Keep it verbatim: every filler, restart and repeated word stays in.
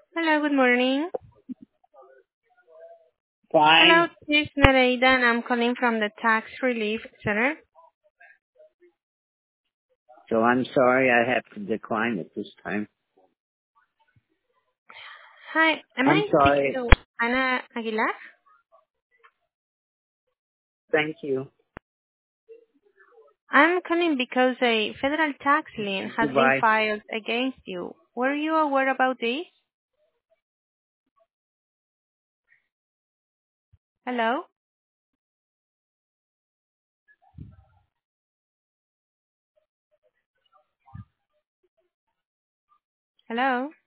Hello, good morning. Hello, Fine. this is Nereida, and I'm calling from the Tax Relief Center. So I'm sorry I have to decline at this time. Hi, am I'm I speaking sorry. to Ana Aguilar? Thank you. I'm calling because a federal tax lien has been Goodbye. filed against you. Were you aware about this? Hello? Hello?